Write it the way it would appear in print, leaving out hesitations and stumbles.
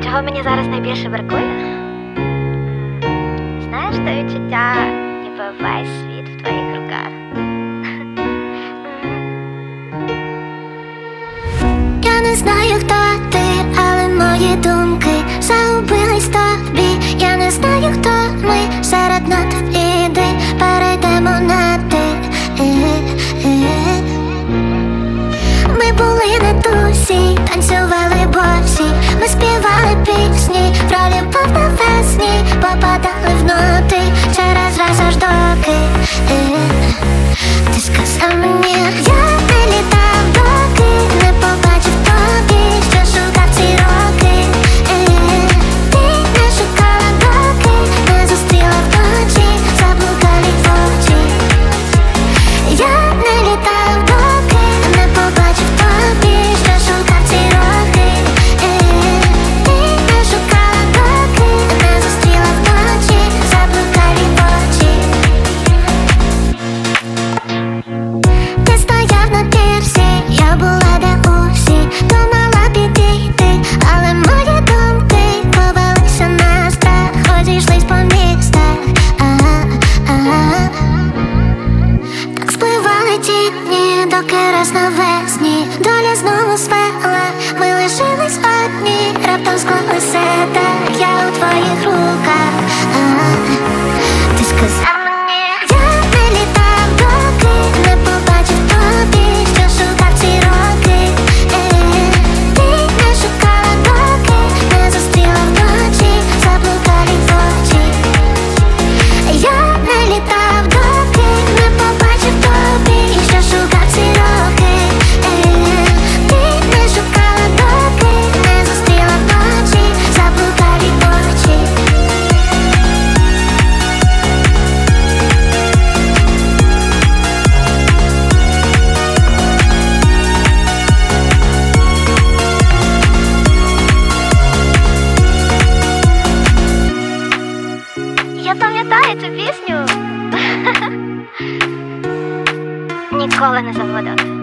Чого мені зараз найбільше бракує? Знаєш, те відчуття, ніби весь світ в твоїх руках. Я не знаю, хто ти, але мої думки загубились в тобі. Я не знаю, хто ми серед нот. Іди, перейдемо на ти. Ми були на тусі, танцювали босі. Ми співали пісні про любов навесні, попадали в ноти через раз аж доки ти сказав мені, я не літав, доки не побачив тобі, що шукав ці роки. Ти не шукала, доки не зустріла вночі заблукалі очі. Я не літав, доки не побачив тобі, що шукав ці роки. Ти не шукала, доки не зустріла вночі заблукалі очі. Ти стояв на пірсі, я була де усі, думала підійти, але мої думки повелися на страх, розійшлись по містах. Так спливали ті дні, доки раз навесні доля знову звела, ми лишились одні, раптом склалося так, я у твоїх руках. Ти сказав мені, я не літав, доки не побачив тобі, що шукав ці роки. Ти не шукала, доки не зустріла вночі заблукалі очі. Я не літав, доки не побачив тобі, що шукав ці роки. Ти не шукала, доки не зустріла вночі заблукалі очі. Я пам'ятаю цю пісню. Ніколи не забуду.